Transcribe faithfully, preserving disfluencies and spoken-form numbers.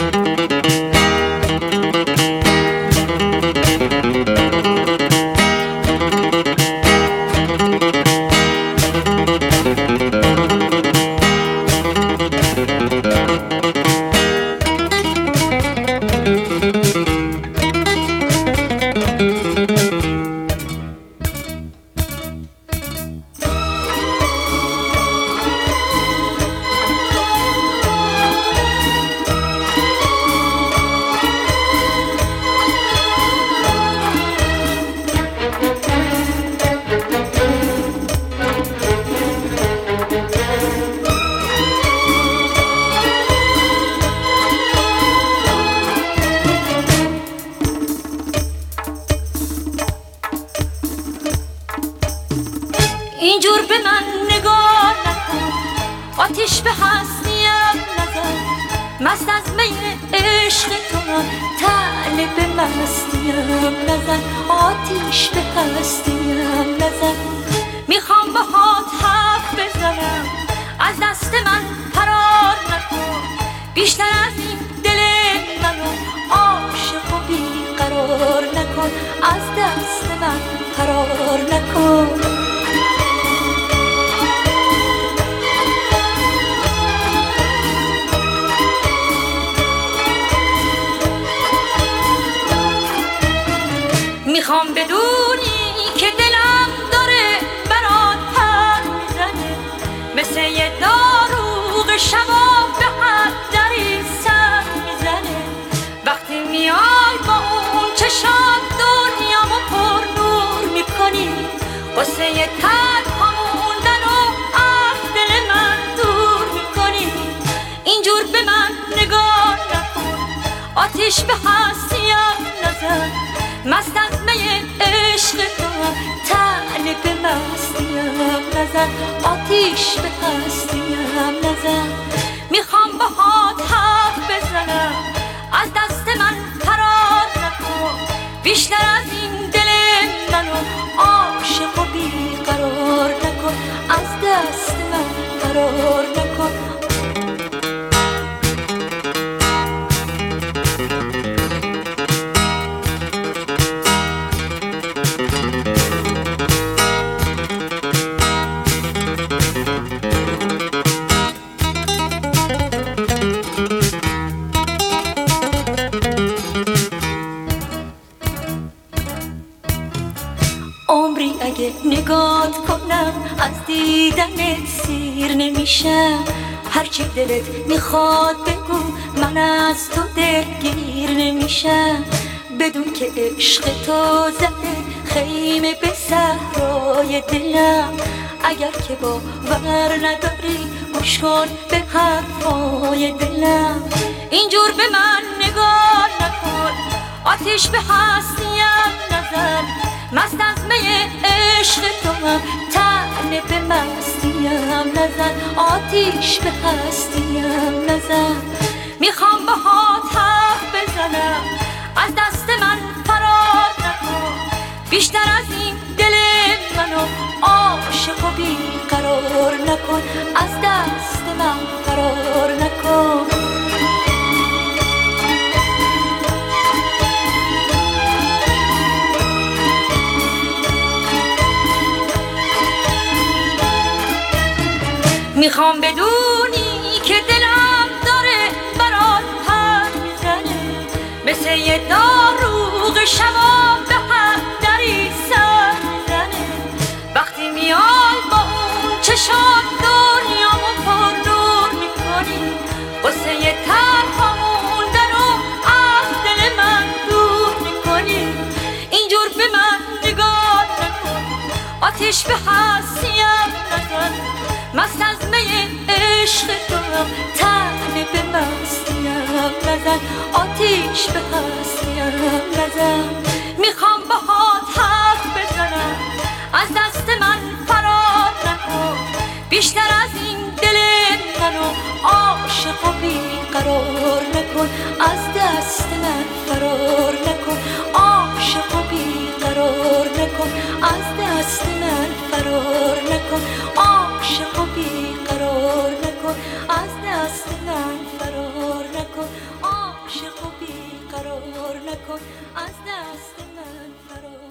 اینجور به من نگاه نکن، آتیش به هستیم نزن، مست از می عشق تو طالب مستیم نزن، آتیش به هستیم نزن. میخوام باهات حرف بزنم، از دست من فرار نکن، بیشتر از این دل منو عاشق و بیقرار نکن، از دست من فرار نکن. میخوام بدونی که دلم داره برات پر میزنه، مثل یه داروغ شبا به هر دری سر میزنه. وقتی میای با اون چشات دنیامو پر نور میکنی، قصه یه تنها موندن و از دل من دور میکنی. اینجور به من نگاه نکن، آتیش به هستیم نزن، مست از می عشق تو طالب مستیم نزن، آتیش به هستیم نزن. میخوام باهات حرف بزنم، از دست من فرار نکن، بیشتر از این دل منو عاشق و بیقرار نکن، از دست من فرار نکن. عمری اگه نگات کنم از دیدنت سیر نمیشم، هرچی دلت میخواد بگو من از تو دلگیر نمیشم. بدون که عشق تو زده خیمه به صحرای دلم، اگر که باور نداری گوش کن به حرفای دلم. اینجور به من نگاه نکن، آتیش به هستیم نزن، مست از می عشق تو هم طالب مستیم نزن، آتیش به هستیم نزن. میخوام باهات حرف بزنم، از دست من فرار نکن، بیشتر از این دل منو عاشق و بیقرار نکن، از دست من فرار نکن. میخوام بدونی که دلم داره برات پر میزنه، مثل یه داروغ شبا به هر دری سر میزنه. وقتی میای با اون چشات دنیامو پر نور میکنی، قصه یه تنها موندن و از دل من دور میکنی. اینجور به من نگاه نکن، آتیش به هستیم نزن، مست از می عشق تو هم طالب مستیم نزن، آتیش به هستیم نزن. میخوام باهات حرف بزنم، از دست من فرار نکن، بیشتر از این دل منو عاشق و بیقرار نکن، از دست من فرار نکن، عاشق و بیقرار نکن، از دست من فرار نکن، عاشق و بیقرار نکن، از دست من فرار نکن. نکن از دست من فرار.